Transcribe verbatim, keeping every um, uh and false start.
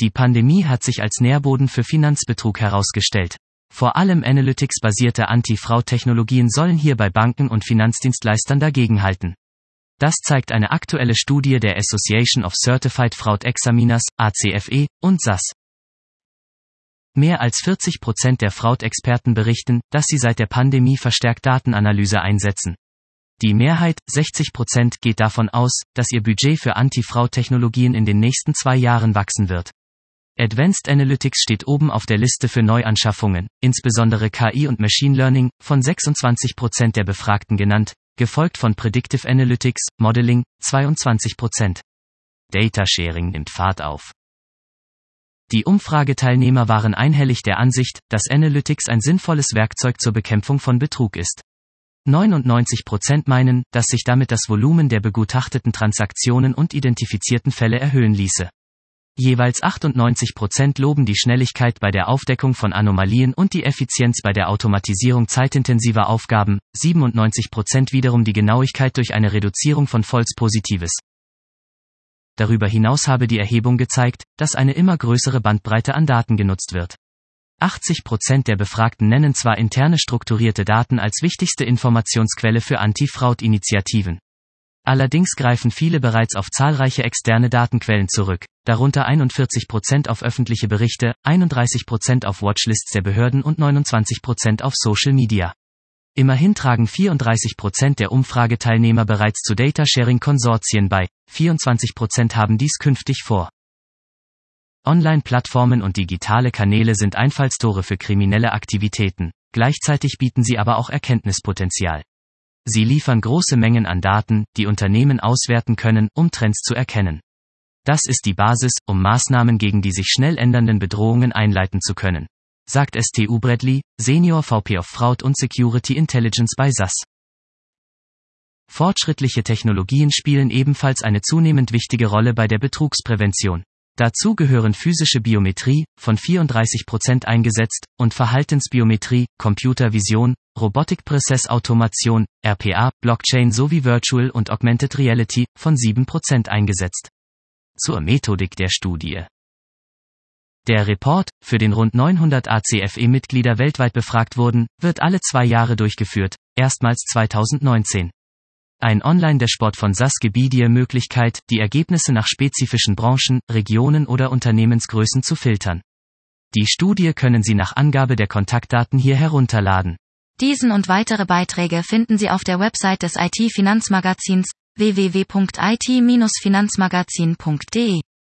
Die Pandemie hat sich als Nährboden für Finanzbetrug herausgestellt. Vor allem Analytics-basierte Anti-Fraud-Technologien sollen hier bei Banken und Finanzdienstleistern dagegenhalten. Das zeigt eine aktuelle Studie der Association of Certified Fraud Examiners, A C F E, und S A S. Mehr als vierzig Prozent der Fraud-Experten berichten, dass sie seit der Pandemie verstärkt Datenanalyse einsetzen. Die Mehrheit, sechzig Prozent, geht davon aus, dass ihr Budget für Anti-Fraud-Technologien in den nächsten zwei Jahren wachsen wird. Advanced Analytics steht oben auf der Liste für Neuanschaffungen, insbesondere K I und Machine Learning, von sechsundzwanzig Prozent der Befragten genannt, gefolgt von Predictive Analytics, Modeling, zweiundzwanzig Prozent. Data Sharing nimmt Fahrt auf. Die Umfrageteilnehmer waren einhellig der Ansicht, dass Analytics ein sinnvolles Werkzeug zur Bekämpfung von Betrug ist. neunundneunzig Prozent meinen, dass sich damit das Volumen der begutachteten Transaktionen und identifizierten Fälle erhöhen ließe. Jeweils achtundneunzig Prozent loben die Schnelligkeit bei der Aufdeckung von Anomalien und die Effizienz bei der Automatisierung zeitintensiver Aufgaben, siebenundneunzig Prozent wiederum die Genauigkeit durch eine Reduzierung von False Positives. Darüber hinaus habe die Erhebung gezeigt, dass eine immer größere Bandbreite an Daten genutzt wird. achtzig Prozent der Befragten nennen zwar interne strukturierte Daten als wichtigste Informationsquelle für Anti-Fraud-Initiativen. Allerdings greifen viele bereits auf zahlreiche externe Datenquellen zurück, darunter einundvierzig Prozent auf öffentliche Berichte, einunddreißig Prozent auf Watchlists der Behörden und neunundzwanzig Prozent auf Social Media. Immerhin tragen vierunddreißig Prozent der Umfrageteilnehmer bereits zu Data-Sharing-Konsortien bei, vierundzwanzig Prozent haben dies künftig vor. Online-Plattformen und digitale Kanäle sind Einfallstore für kriminelle Aktivitäten, gleichzeitig bieten sie aber auch Erkenntnispotenzial. Sie liefern große Mengen an Daten, die Unternehmen auswerten können, um Trends zu erkennen. Das ist die Basis, um Maßnahmen gegen die sich schnell ändernden Bedrohungen einleiten zu können, sagt Stu Bradley, Senior V P of Fraud und Security Intelligence bei S A S. Fortschrittliche Technologien spielen ebenfalls eine zunehmend wichtige Rolle bei der Betrugsprävention. Dazu gehören physische Biometrie, von vierunddreißig Prozent eingesetzt, und Verhaltensbiometrie, Computervision, Robotic Process Automation, R P A, Blockchain sowie Virtual und Augmented Reality, von sieben Prozent eingesetzt. Zur Methodik der Studie. Der Report, für den rund neunhundert A C F E-Mitglieder weltweit befragt wurden, wird alle zwei Jahre durchgeführt, erstmals zweitausendneunzehn. Ein Online-Dashboard von S A S gibt die Möglichkeit, die Ergebnisse nach spezifischen Branchen, Regionen oder Unternehmensgrößen zu filtern. Die Studie können Sie nach Angabe der Kontaktdaten hier herunterladen. Diesen und weitere Beiträge finden Sie auf der Website des I T-Finanzmagazins w w w punkt i t Bindestrich finanzmagazin punkt d e.